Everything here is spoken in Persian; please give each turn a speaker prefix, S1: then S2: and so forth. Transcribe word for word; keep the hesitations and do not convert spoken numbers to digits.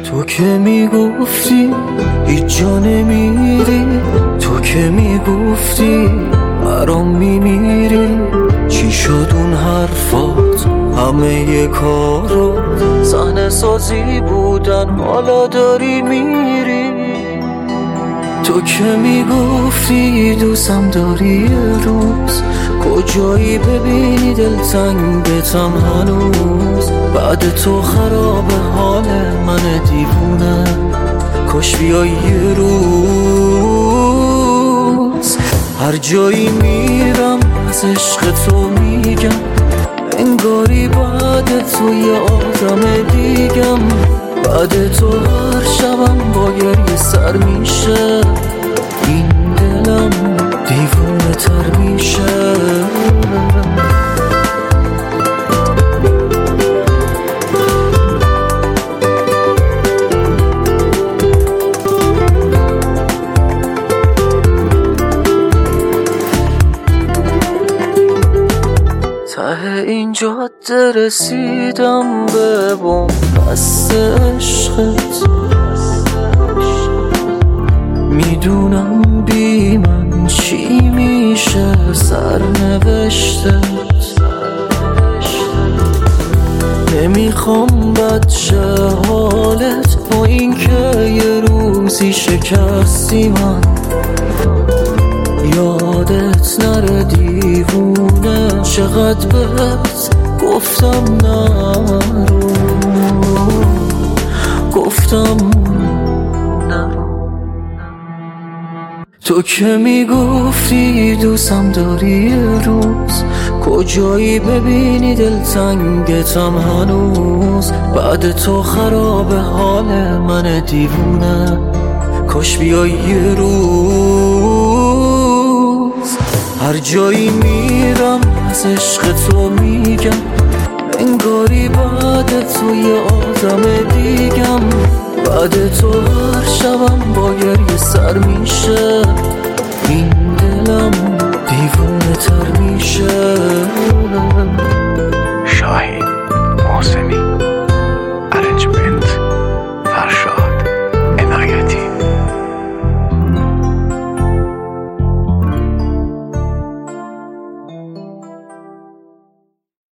S1: تو که میگفتی هیچ جا نمیری، تو که میگفتی برام میمیری، چی شد اون حرفات؟ همه ی کارو صحنه سازی بودن، حالا داری میری. تو که میگفتی دوستم داری یه روز، کجایی ببینی دلتنگتم هنوز. بعد تو خراب حال من دیوونه، کاش بیای یه روز. هر جایی میرم از عشق تو میگم، انگاری بعد تو یه آدم دیگم. بعد تو هر شبم با گریه سر میشه، این دلم دیوونه تر میشه. ته این جاده رسیدم به بنبست عشقت، میدونم بی من چی میشه سرنوشتت. نمیخوام بد شه حالت با این که یه روزی شکستی من، یادت نره دیوونه چقدر بهت گفتم نرو، گفتم نرو. تو که میگفتی دوستم داری یه روز، کجایی ببینی دلتنگتم هنوز. بعد تو خراب حال من دیوونه، کاش بیای یه روز. هر جایی میرم از عشق تو میگم، انگاری بعد تو یه آدم دیگم. بعد تو هر شبم با گریه سر میگم،